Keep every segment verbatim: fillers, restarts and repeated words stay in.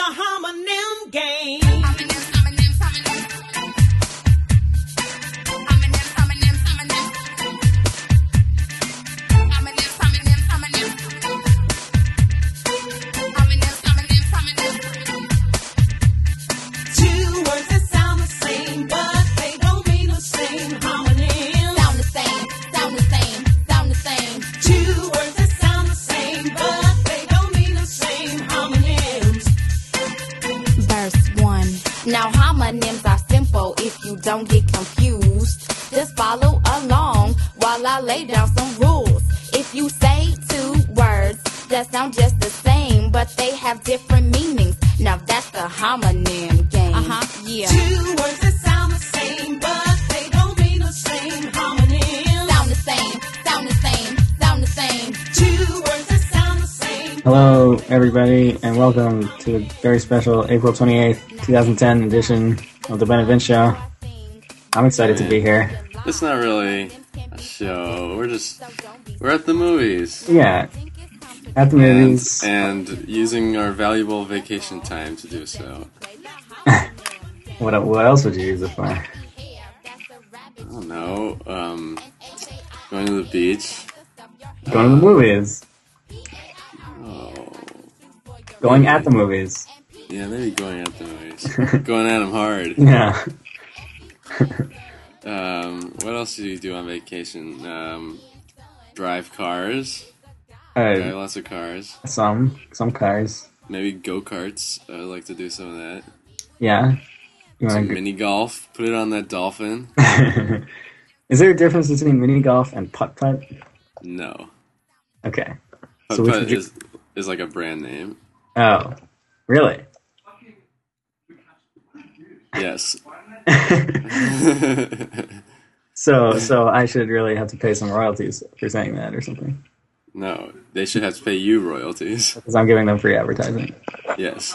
homonym game. Now homonyms are simple if you don't get confused. Just follow along while I lay down some rules. If you say two words that sound just the same, but they have different meanings, now that's the homonym game. Uh-huh, yeah. Two words that sound the same, but they don't mean the same. Homonyms sound the same, sound the same, sound the same. Two words that sound the same. Hello, everybody, and welcome to the very special April twenty-eighth, twenty ten edition of the Ben and Vince Show. I'm excited to be here. It's not really a show. We're just we're at the movies. Yeah, at the movies, and, and using our valuable vacation time to do so. what what else would you use it for? I don't know. Um, going to the beach. Going to the movies. Oh. Going maybe. at the movies. Yeah, maybe going at the movies. Going at them hard. Yeah. um, what else do you do on vacation? Um, drive cars. Uh, drive lots of cars. Some some cars. Maybe go-karts. I would like to do some of that. Yeah. You Some wanna mini golf. Put it on that dolphin. Is there a difference between mini golf and putt-putt? No. Okay. Putt So which Putt would you- is, is like a brand name. Oh. Really? Yes. so so I should really have to pay some royalties for saying that or something. No, they should have to pay you royalties. Because I'm giving them free advertising. Yes.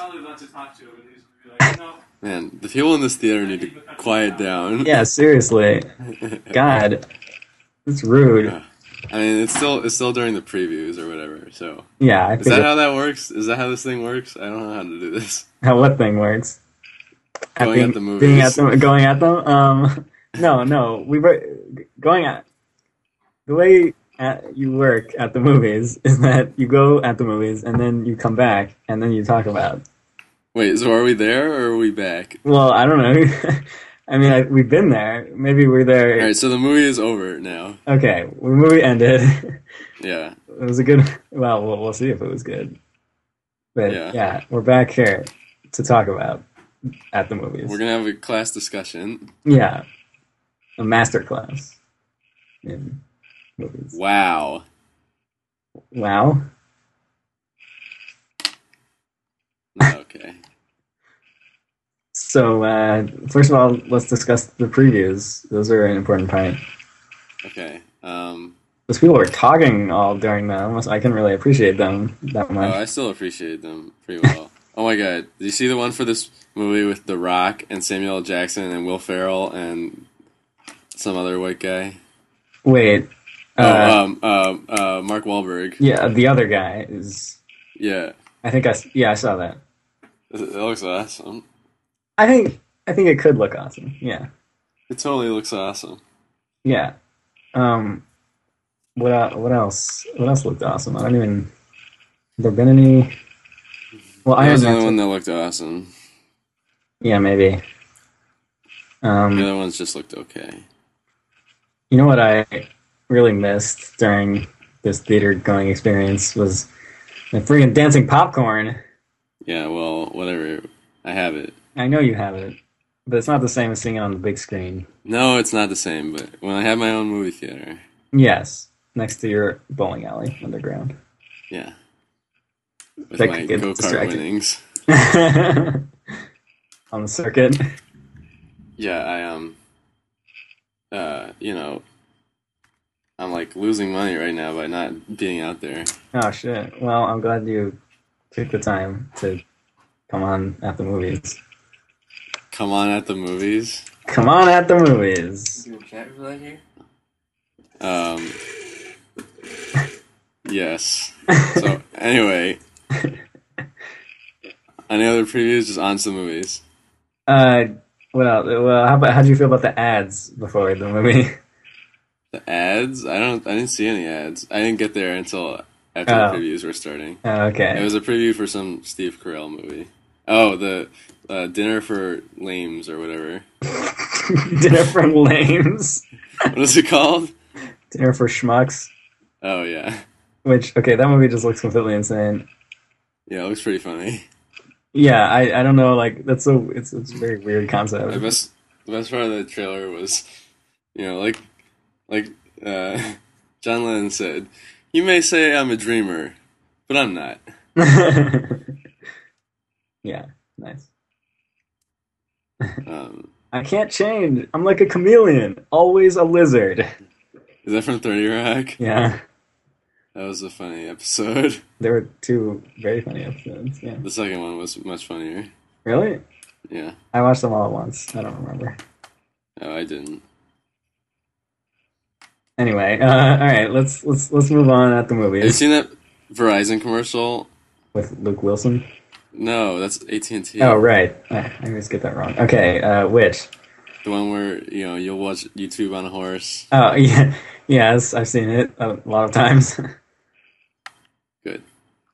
Man, the people in this theater need to quiet down. Yeah, seriously. God. It's rude. I mean, it's still it's still during the previews or whatever, so... Yeah, I Is that how that works? Is that how this thing works? I don't know how to do this. How what thing works? Going being, at the movies. Being at them, going at them? Um, no, no. We were going at... The way at, you work at the movies is that you go at the movies and then you come back and then you talk about... Wait, so are we there or are we back? Well, I don't know. I mean, I, we've been there. Maybe we're there... Alright, so the movie is over now. Okay, the movie ended. Yeah. It was a good... Well, we'll, we'll see if it was good. But, Yeah. yeah, we're back here to talk about at the movies. We're gonna have a class discussion. Yeah. A master class in movies. Wow. Wow. Okay. So, uh, first of all, let's discuss the previews. Those are an important part. Okay. Um, Because people were talking all during them. I couldn't really appreciate them that oh, much. I still appreciate them pretty well. Oh my god. Did you see the one for this movie with The Rock and Samuel L. Jackson and Will Ferrell and some other white guy? Wait. Oh, Uh, um, um, uh, Mark Wahlberg. yeah, the other guy is... Yeah. I think I... s- Yeah, I saw that. It it looks awesome. I think... I think it could look awesome. Yeah. It totally looks awesome. Yeah. Um... What el- what else? What else looked awesome? I don't even... Have there been any... Well, That Iron was the Man... only one that looked awesome. Yeah, maybe. Um... The other ones just looked okay. You know what I really missed during this theater going experience was the freaking dancing popcorn. Yeah, well, whatever. I have it. I know you have it, but it's not the same as seeing it on the big screen. No, it's not the same, but when I have my own movie theater, Yes, next to your bowling alley underground. yeah. With That my could get go-kart distracting. winnings. On the circuit. Yeah, I, um, uh, you know, I'm, like, losing money right now by not being out there. Oh, shit. Well, I'm glad you took the time to come on at the movies. Come on at the movies. Come on at the movies. Um, yes. So, anyway, Any other previews? Just on to the movies. Uh, what else? Well, how about how do you feel about the ads before the movie? The ads? I don't. I didn't see any ads. I didn't get there until after Oh. the previews were starting. Oh, okay. It was a preview for some Steve Carell movie. Oh, the uh, Dinner for Lames or whatever. Dinner for Lames. What is it called? Dinner for Schmucks. Oh yeah, Which, okay, that movie just looks completely insane. yeah. It looks pretty funny. Yeah, I, I don't know, like, that's so, it's, it's a very weird The concept. best, the best part of the trailer was, you know, like, like uh, John Lennon said, "You may say I'm a dreamer, but I'm not." Yeah, nice. Um, I can't change. I'm like a chameleon, always a lizard. is that from thirty Rock? Yeah, That was a funny episode. there were two very funny episodes. Yeah, The second one was much funnier. really? Yeah. I watched them all at once. I don't remember. Oh, I didn't. Anyway, uh, all right, let's let's let's move on at the Have you movies seen that Verizon commercial? with Luke Wilson. No, that's A T and T. Oh, right. I always get that wrong. Okay, uh, which? The one where, you know, you'll watch YouTube on a horse. Oh, yeah, yes, I've seen it a lot of times. Good.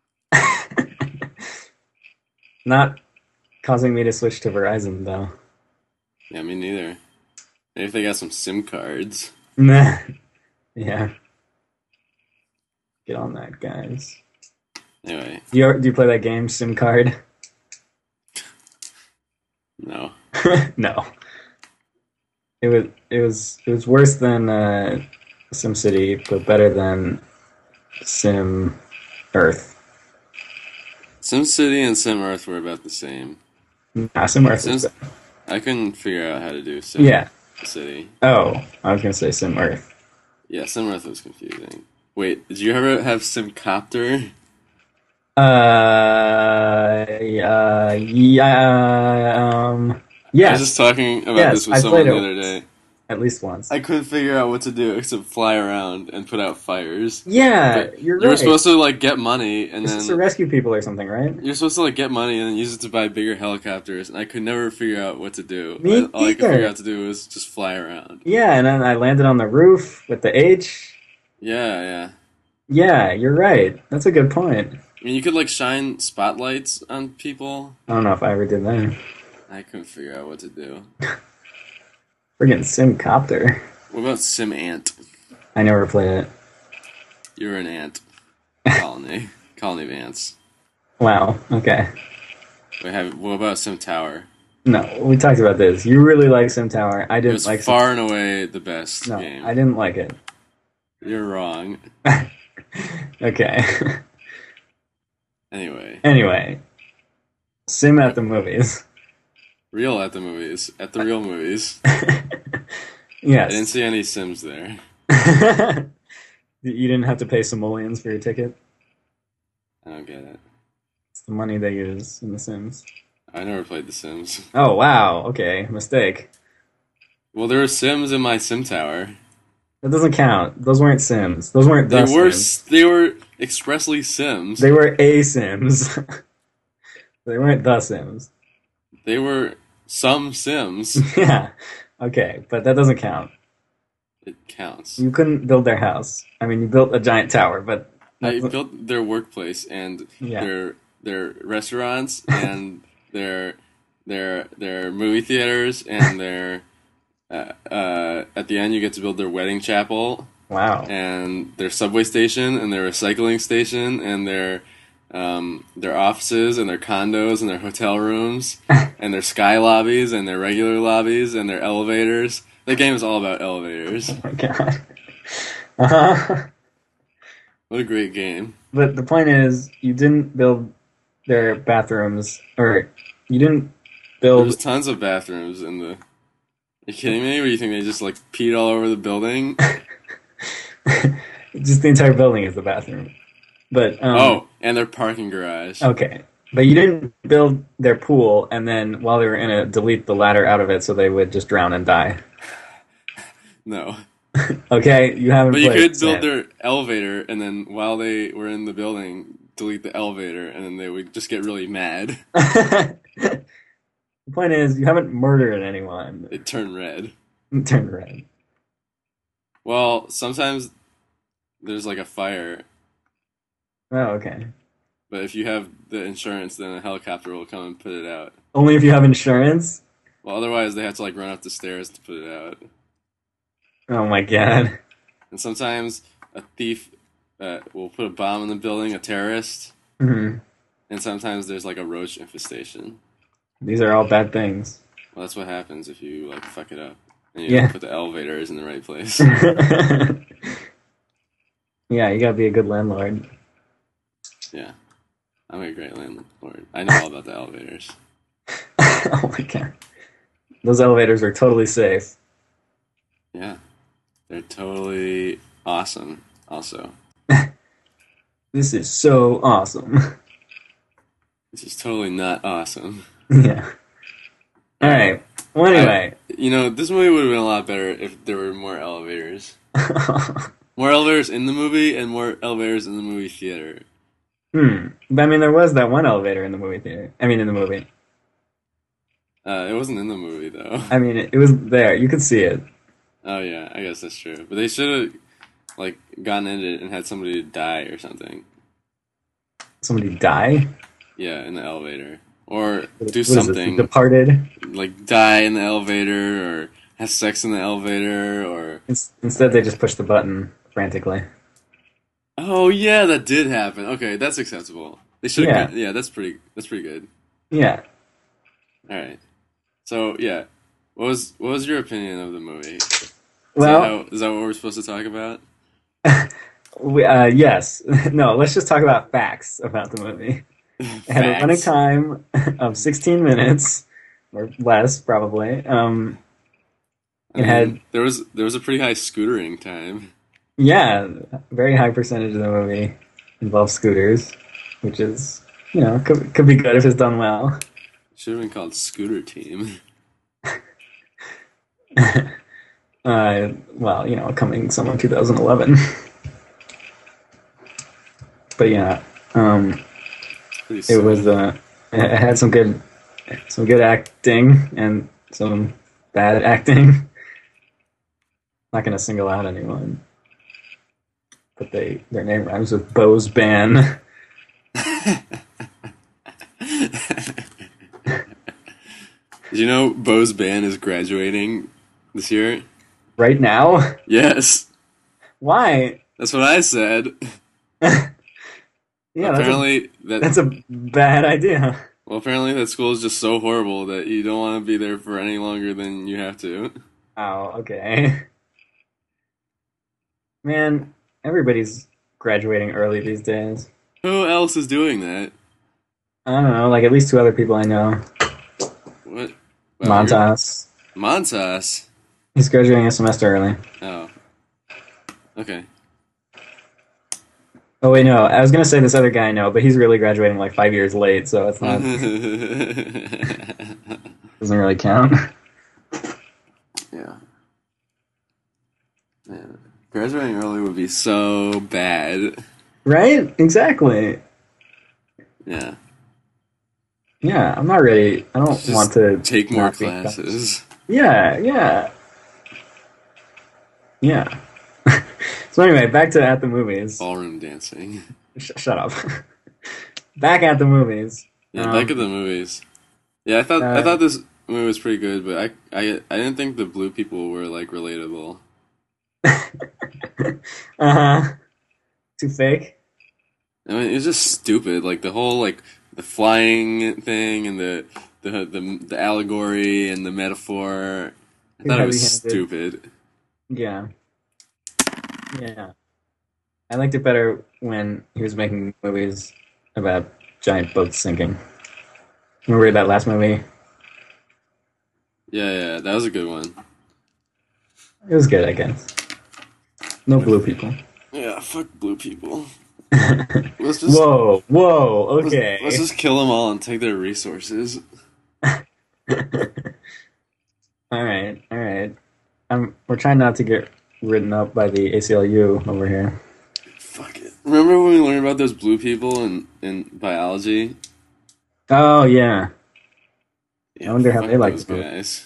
Not causing me to switch to Verizon though. Yeah, me neither. Maybe if they got some SIM cards. Nah. Yeah. Get on that, guys. Anyway, Do you, do you play that game, SIM Card? no. No. It was it was it was worse than uh, SimCity, but better than Sim Earth. SimCity and SimEarth were about the same. Nah, Sim Earth. Sims- Was I couldn't figure out how to do SimCity. yeah. City. Oh, I was gonna say Sim Earth. Yeah, SimEarth was confusing. Wait, did you ever have SimCopter? Uh, uh, yeah, um, I was yes, just talking about Yes, this with I someone played the it other once. day. at least once. I couldn't figure out what to do except fly around and put out fires. Yeah, But you're You were right. supposed to like get money and It's just to then rescue people or something, right? you're supposed to like get money and then use it to buy bigger helicopters. And I could never figure out what to do. Me I- All I could either. figure out to do was just fly around. Yeah, and then I landed on the roof with the H. Yeah, yeah. Yeah, you're right. That's a good point. I mean, you could like shine spotlights on people. I don't know if I ever did that. I couldn't figure out what to do. Friggin' Simcopter. What about Sim Ant? I never played it. You were an ant colony, colony of ants. Wow. Okay. We have. What about Sim Tower? No, we talked about this. You really like Sim Tower. I It didn't was like far and away the best Sim. No, game. I didn't like it. You're wrong. Okay. Anyway, Anyway, Sim at the movies. real at the movies. At the real movies. I didn't Yes. see any Sims there. You didn't have to pay simoleons for your ticket. I don't get it. It's the money they use in The Sims. I never played The Sims. Oh wow. Okay, mistake. Well, there were Sims in my Sim Tower. That doesn't count. Those weren't Sims. Those weren't They the were. Sims. They were expressly Sims. They were a Sims. They weren't the Sims. They were some Sims. Yeah. Okay, but that doesn't count. It counts. You couldn't build their house. I mean, you built a giant tower, but I built their workplace and Yeah. their their restaurants and their their their movie theaters and their uh, uh, at the end you get to build their wedding chapel wow. and their subway station and their recycling station and their um, their offices and their condos and their hotel rooms and their sky lobbies and their regular lobbies and their elevators. The game is all about elevators. Oh my god. Uh-huh. What a great game. But the point is, you didn't build their bathrooms, or you didn't build. There's tons of bathrooms in the. Are you kidding me? Or do you think they just like peed all over the building? Just the entire building is the bathroom. But um, Oh, and their parking garage. okay. But you didn't build their pool, and then while they were in it, delete the ladder out of it so they would just drown and die. No. Okay, you haven't. But you played could build Sim. their elevator, and then while they were in the building, delete the elevator, and then they would just get really mad. The point is, you haven't murdered anyone. It turned red. Turn red. Well, sometimes there's like a fire, Oh, okay. but if you have the insurance, then a helicopter will come and put it out. Only if you have insurance? Well, otherwise they have to like run up the stairs to put it out. Oh my god. And sometimes a thief uh, will put a bomb in the building, a terrorist, Mhm. and sometimes there's like a roach infestation. These are all bad things. Well, that's what happens if you like fuck it up and you Yeah. don't put the elevators in the right place. Yeah, you gotta be a good landlord. Yeah, I'm a great landlord. I know all about the elevators. Oh my god. Those elevators are totally safe. Yeah, they're totally awesome. Also, This is so awesome. this is totally not awesome. Yeah. Alright. Well, anyway. You know, this movie would have been a lot better if there were more elevators. More elevators in the movie and more elevators in the movie theater. Hmm. But, I mean, there was that one elevator in the movie theater. I mean, in the movie. Uh, it wasn't in the movie though. I mean, it, it was there. You could see it. Oh yeah, I guess that's true. But they should have like gotten in it and had somebody die or something. Somebody die? Yeah, in the elevator, or What- do what is something this, Departed? like die in the elevator, or have sex in the elevator, or In- Instead, they just push the button frantically. oh yeah, that did happen. Okay, that's acceptable. They should have. Yeah. Yeah. yeah, that's pretty. That's pretty good. Yeah. All right. So yeah, what was what was your opinion of the movie? Is Well, that how, is that what we're supposed to talk about? we, uh, yes. No, let's just talk about facts about the movie. It had a running Facts. time of sixteen minutes, or less, probably. Um, I it had, mean, there was there was a pretty high scootering time. yeah, a very high percentage of the movie involves scooters, which is, you know, could, could be good if it's done well. Should have been called Scooter Team. Uh, well, you know, coming summer two thousand eleven. But yeah, um, Pretty it soon. was, uh, it had some good, some good acting and some bad acting. Not gonna single out anyone, but they their name rhymes with Bo's Ban. Did you know Bo's band is graduating this year? Right now? Yes, Why? that's what I said. Yeah, that's a, apparently that that's a bad idea. well, apparently that school is just so horrible that you don't want to be there for any longer than you have to. Oh, okay. Man, everybody's graduating early these days. Who else is doing that? I don't know, like at least two other people I know. What? Wow, you're- Montas. Montas. He's graduating a semester early. Oh. Okay. Oh wait, no, I was gonna say this other guy I know, but he's really graduating like five years late, so it's not doesn't really count. Yeah. Man, graduating early would be so bad. Right? Exactly. Yeah. Yeah, I'm not really. I don't Just want to take more not be- classes. Yeah, yeah, yeah. So anyway, back to at the movies. Ballroom dancing. Sh- shut up. Back at the movies. Yeah, Um, back at the movies. Yeah, I thought I uh, thought this movie was pretty good, but I I I didn't think the blue people were like relatable. Uh huh. Too fake. I mean, it was just stupid. Like the whole like the flying thing and the the the, the allegory and the metaphor. I Too thought it was heavy-handed. stupid. Yeah. Yeah. I liked it better when he was making movies about giant boats sinking. Remember that last movie? Yeah, yeah, that was a good one. It was good, I guess. No blue people. Yeah, fuck blue people. Let's just Whoa, whoa, let's- okay. Let's, just kill them all and take their resources. Alright, alright. Um, we're trying not to get ridden up by the A C L U over here. fuck it. Remember when we learned about those blue people in, in biology? Oh yeah. Yeah, I wonder how fuck they like those the movie. guys.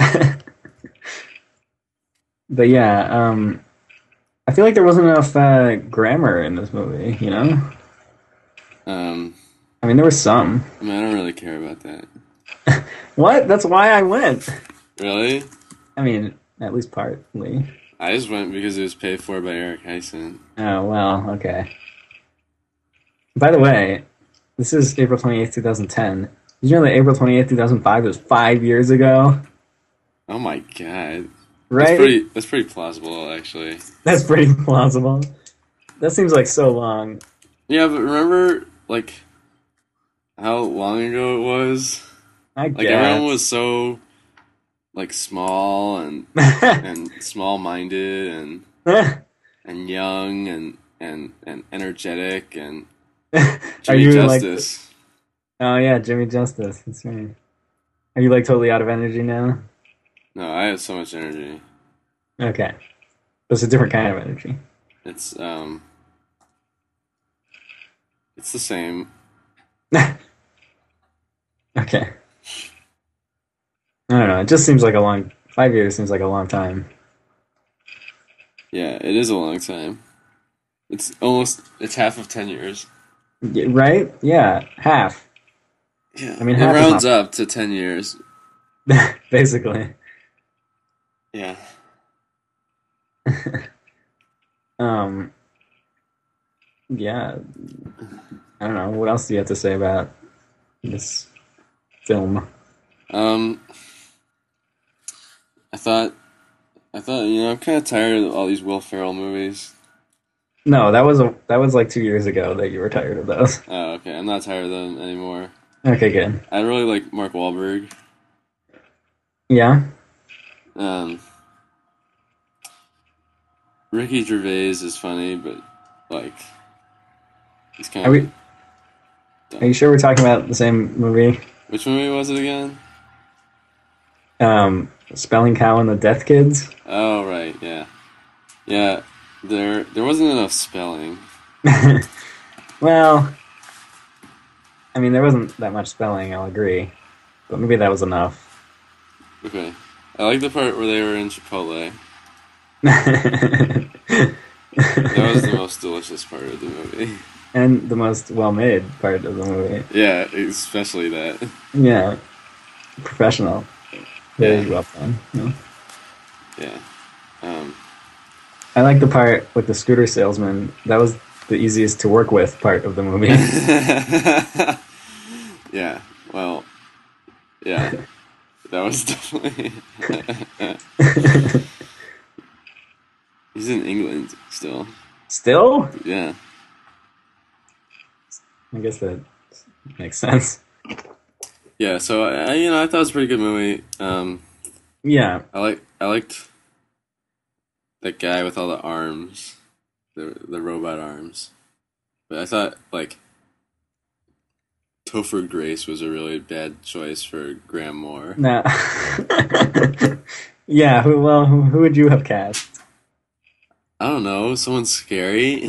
But yeah, um, I feel like there wasn't enough uh, grammar in this movie. You know, Um, I mean, there was some. I mean, I don't really care about that. What? That's why I went. Really? I mean, at least partly. I just went because it was paid for by Eric Heisen. Oh well, okay. By the way, this is April twenty eighth, two thousand ten. Did you know that April twenty eighth, two thousand five was five years ago? Oh my god. Right? That's pretty, that's pretty plausible, actually. That's pretty plausible. That seems like so long. Yeah, but remember, like, how long ago it was? I Like, guess. everyone was so, like, small and and small-minded and and young and, and, and energetic and Are Jimmy you like? Justice. Oh yeah, Jimmy Justice. That's right. Are you like totally out of energy now? No, I have so much energy. Okay. It's a different kind of energy. It's, um... It's the same. Okay. I don't know. It just seems like a long. Five years seems like a long time. Yeah, it is a long time. It's almost... It's half of ten years. Y- Right? Yeah, half. Yeah, I mean, it half is rounds not- up to ten years. Basically. Yeah. Um. Yeah. I don't know. What else do you have to say about this film? Um, I thought, I thought, you know, I'm kind of tired of all these Will Ferrell movies. No, that was a that was like two years ago that you were tired of those. Oh, okay, I'm not tired of them anymore. Okay, good. I really like Mark Wahlberg. Yeah. Um, Ricky Gervais is funny, but like, he's kind Are of. we? Are you sure we're talking about the same movie? Which movie was it again? Um, Spelling Cow and the Death Kids. Oh, right, yeah, yeah. There, there wasn't enough spelling. Well, I mean, there wasn't that much spelling. I'll agree, but maybe that was enough. Okay, I like the part where they were in Chipotle. And That was the most delicious part of the movie. the most well-made part of the movie. Yeah, especially that. Yeah, professional. Very Yeah. well done. Yeah. Yeah. Um, I like the part with the scooter salesman. That was the easiest to work with part of the movie. yeah. Well. Yeah. That was definitely. He's in England still. Still, Yeah. I guess that makes sense. Yeah. So I, you know, I thought it was a pretty good movie. Um, Yeah, I like, I liked that guy with all the arms, the the robot arms. But I thought like Topher Grace was a really bad choice for Graham Moore. no. Yeah, who? Well, who, who would you have cast? I don't know, someone scary.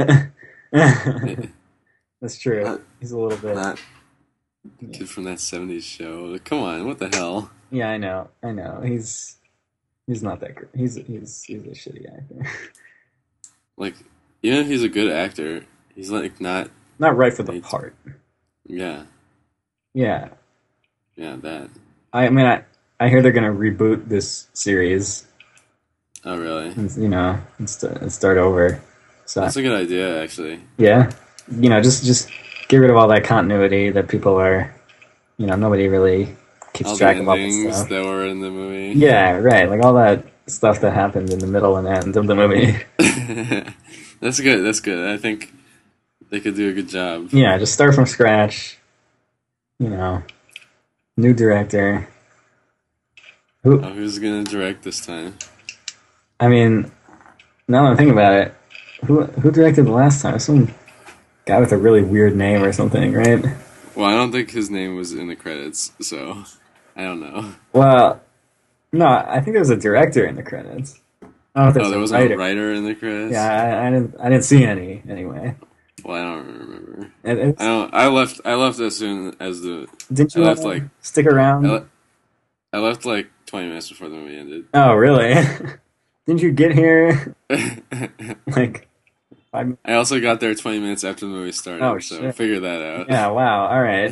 That's true. Not- He's a little bit. Not the kid from that seventies show. Like, come on, what the hell? Yeah, I know. I know. He's he's not that great. He's he's he's a shitty actor. Like, even if he's a good actor, he's like not. Not right for the He's- part. Yeah, Yeah. yeah, that. I mean, I I hear they're gonna reboot this series. Oh, really? And, you know, and, st- and start over. So That's a good idea, actually. yeah, you know, just just get rid of all that continuity that people are. You know, nobody really keeps All the track of all that endings stuff. that were in the movie. Yeah, right. Like all that stuff that happened in the middle and end of the movie. That's good. That's good. I think they could do a good job. Yeah, just start from scratch. You know, new director. Who? Oh, who's gonna direct this time? I mean, now that I'm thinking about it, who who directed the last time? Some guy with a really weird name or something, right? Well, I don't think his name was in the credits, so I don't know. Well, no, I think there was a director in the credits. I don't know if there's Oh, there a wasn't writer. a writer in the credits. Yeah, I, I didn't. I didn't see any anyway. Well, I don't remember. It, it's, I don't. I left. I left as soon as the. didn't I you left uh, like. stick around? I, le- I left like twenty minutes before the movie ended. Oh, really? Didn't you get here like five minutes? I also got there twenty minutes after the movie started. Oh, so shit. figure that out. Yeah. Wow. All right.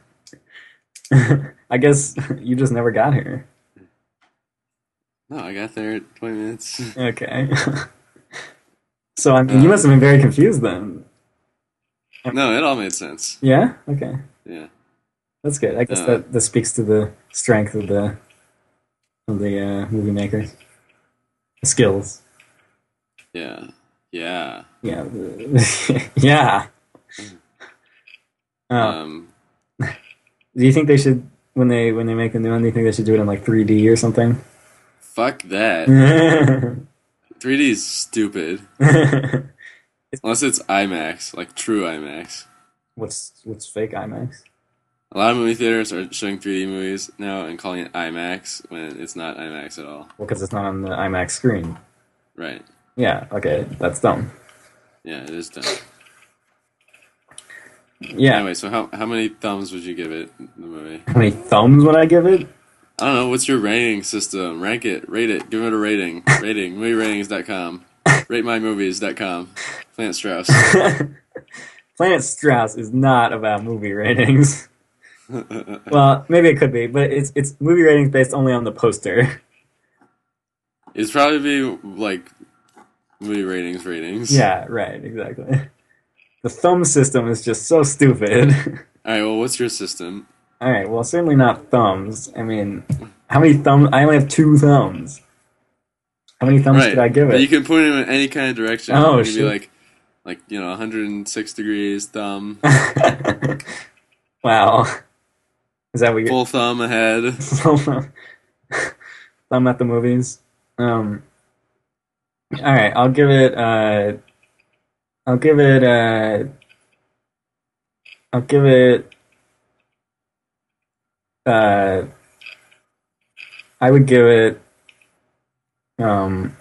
I guess you just never got here. No, I got there at twenty minutes. Okay. So I mean, you must have been very confused then. No, it all made sense. Yeah. Okay. Yeah. That's good. I guess Uh, that, that speaks to the strength of the of the uh, movie makers. The skills. Yeah. Yeah. Yeah. the- yeah. Oh. Um. Do you think they should when they when they make a new one? Do you think they should do it in like three D or something? Fuck that. three D is stupid. Unless it's IMAX, like true IMAX. what's what's fake IMAX? A lot of movie theaters are showing three D movies now and calling it IMAX when it's not IMAX at all. Well, because it's not on the IMAX screen. Right. Yeah. Okay, that's dumb. Yeah, it is dumb. Yeah. Anyway, so how how many thumbs would you give it, the movie? How many thumbs would I give it? I don't know, what's your rating system? Rank it, rate it, give it a rating. Rating, movie ratings dot com. rate my movies dot com. Plant Strauss. Planet Strauss is not about movie ratings. Well, maybe it could be, but it's it's movie ratings based only on the poster. It's probably be like movie ratings ratings. Yeah, right, exactly. The thumb system is just so stupid. Alright, well, what's your system? All right, well, certainly not thumbs. I mean, how many thumbs? I only have two thumbs. How many thumbs Right. should I give But it? you can point them in any kind of direction. Oh, You can shit. be like, like, you know, one hundred six degrees, thumb, Wow. Is that what you're... full thumb ahead. Thumb at the movies? Um, all right, I'll give it... Uh, I'll give it... Uh, I'll give it... Uh, I would give it... Um,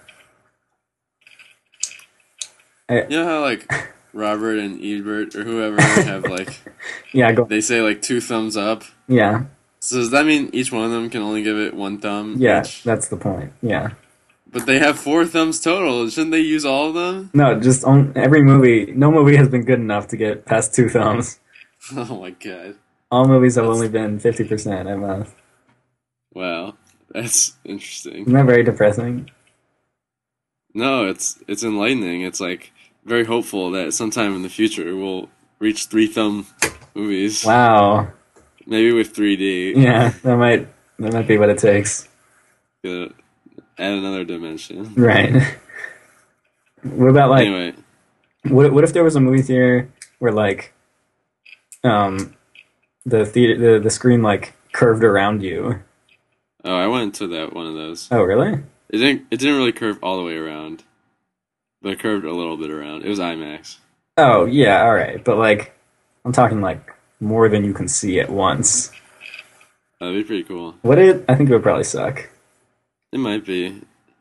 You know how, like, Robert and Ebert or whoever have, like, yeah, go... they say, like, two thumbs up? Yeah, So does that mean each one of them can only give it one thumb? yeah, each? that's the point. Yeah. But they have four thumbs total. Shouldn't they use all of them? No, just on every movie. No movie has been good enough to get past two thumbs. Oh my god. All movies have That's- only been fifty percent at most. Wow. That's interesting. Isn't that very depressing? No, it's it's enlightening. It's like very hopeful that sometime in the future we'll reach three thumb movies. Wow. Maybe with three D. Yeah, that might that might be what it takes. Uh, add another dimension. Right. What about like Anyway, what what if there was a movie theater where like um the theater the, the screen like curved around you? oh, I went to that one of those. Oh, really? It didn't. It didn't really curve all the way around, but it curved a little bit around. It was IMAX. Oh, yeah, all right. But like I'm talking like more than you can see at once. That'd be pretty cool. Would it? I think it would probably suck. It might be.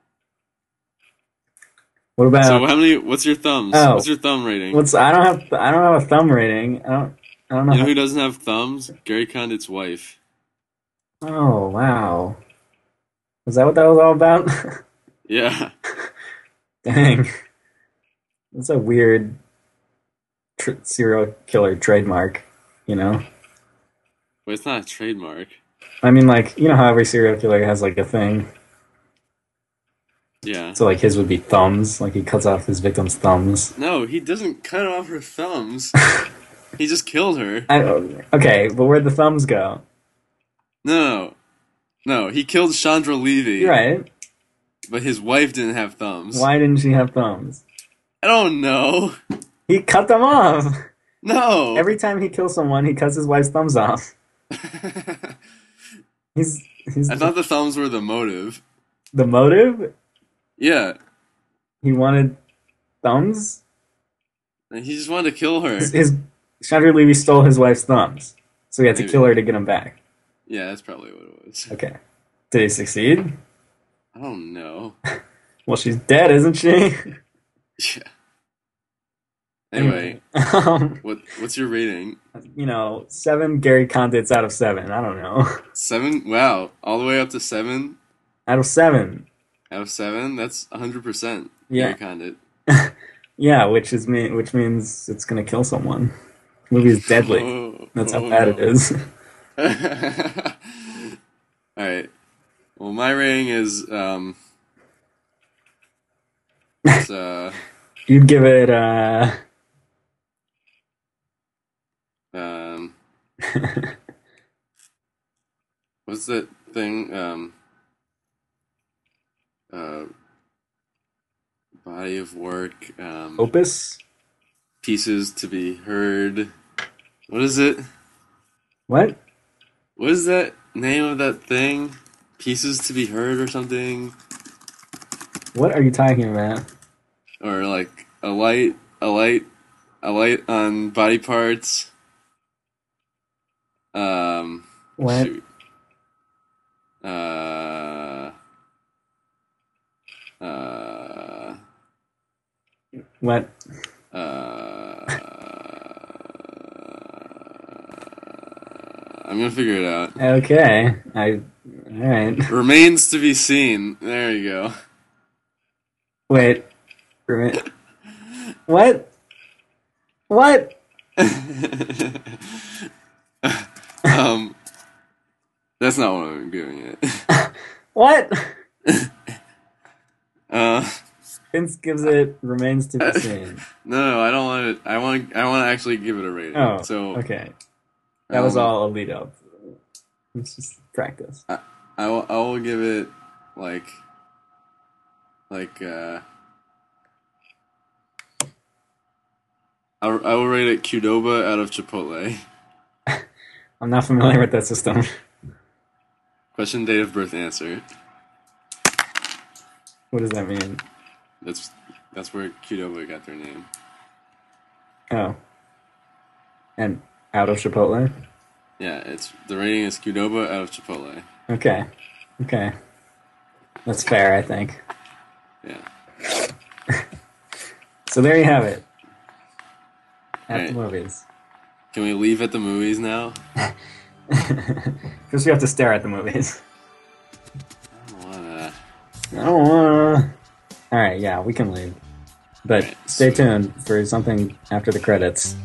What about So how many? What's your thumbs? Oh. What's your thumb rating? what's I don't have I don't have a thumb rating. I don't I don't know. You know how- who doesn't have thumbs? Gary Condit's wife. Oh, wow. Is that what that was all about? Yeah. Dang. That's a weird tr- serial killer trademark, you know? But it's not a trademark. I mean, like, you know how every serial killer has, like, a thing? Yeah. So, like, his would be thumbs. Like, he cuts off his victim's thumbs. No, he doesn't cut off her thumbs. He just killed her. I, okay, but where'd the thumbs go? No. No, he killed Chandra Levy. You're right. But his wife didn't have thumbs. Why didn't she have thumbs? I don't know. He cut them off. No. Every time he kills someone, he cuts his wife's thumbs off. He's, he's I thought the thumbs were the motive. the motive? Yeah. He wanted thumbs? And he just wanted to kill her. His, his Chandra Levy stole his wife's thumbs, so he had to Maybe. kill her to get them back. Yeah, that's probably what it was. Okay, did he succeed? I don't know. Well, she's dead, isn't she? Yeah. Anyway, um, what what's your rating? you know, seven Gary Condits out of seven. I don't know. Seven? Wow, all the way up to seven Out of seven. out of seven. That's a hundred percent. Yeah. Gary Condit. Yeah, which is me. Which means it's gonna kill someone. The movie is deadly. Oh, That's how oh, bad no. it is. All right. Well, my rating is um. It's, uh, You'd give it. uh... um. What's that thing? Um. Uh. Body of work. Um. Opus. Pieces to be heard. What is it? What? What is that name of that thing? Pieces to be heard or something? What are you talking about? Or like a light, a light, a light on body parts. Um. What? Shoot. Uh. Uh. What? Uh. I'm gonna figure it out. Okay. I. All right. Remains to be seen. There you go. Wait. For a minute. What? What? um, that's not what I'm doing it. What? Uh, Vince gives it remains to be seen. no, no, I don't want it. I want. I want to actually give it a rating. Oh, so okay. That was um, all a lead up. It's just practice. I, I will. I will give it like, like. uh I, I will rate it Qdoba out of Chipotle. I'm not familiar with that system. Question, date of birth, answer. What does that mean? That's that's where Qdoba got their name. Oh. And out of Chipotle? Yeah, it's the rating is Qdoba out of Chipotle. Okay. Okay. That's fair, I think. Yeah. So there you have it. At Right. the movies. Can we leave at the movies now? First we have to stare at the movies. I don't wanna. I don't wanna... Alright, yeah, we can leave. But Right, stay sweet. tuned for something after the credits.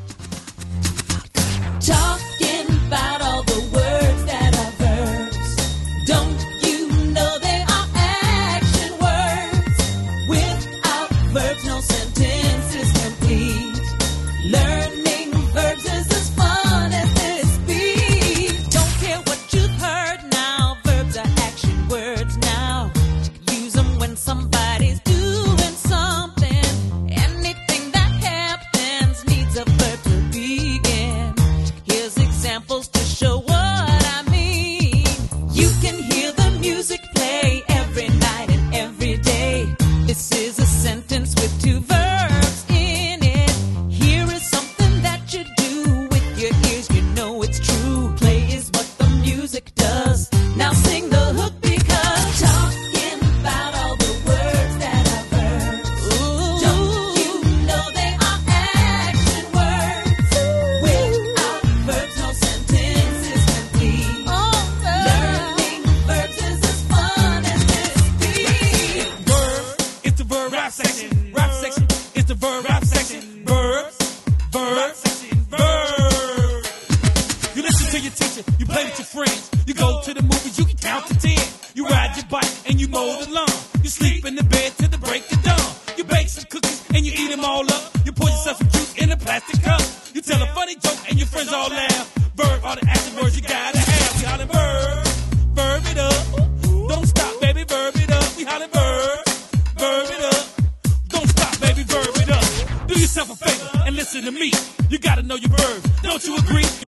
Talking about all the words that are verbs. Don't you know they are action words? Without verbs, no sentence is complete. Learning verbs is as fun as this beat. Don't care what you've heard now. Verbs are action words now. Use them when somebody's doing something. Anything that happens needs a verb to begin. Here's examples to show what I mean. You can hear the music play every night and every day. This is a sentence with two verbs in it. Here is something that you do with your ears. You know it's true. Play is what the music does. Now sing the hook because talking about all the words that are verbs. Don't you know they are action words? Without verbs, no sentence is complete. Learning verbs is as fun as this beat. Verbs, it's the verb rap section. Rap section, it's the verb rap section. Verbs, verbs, verbs. You listen to your teacher, you play with your friends. You go to the movies, you can count to ten. You ride your bike and you mow the lawn. You sleep in the bed till the break of dawn. You bake some cookies and you eat them all up. You pour yourself some juice in a plastic cup. You tell a funny joke and your friends all laugh. Verb are the action words you gotta have. We hollering verb, verb it up. Don't stop, baby, verb it up. We hollering verb, verb it up. Don't stop, baby, verb it up. Do yourself a favor and listen to me. You gotta know your verbs. Don't you agree?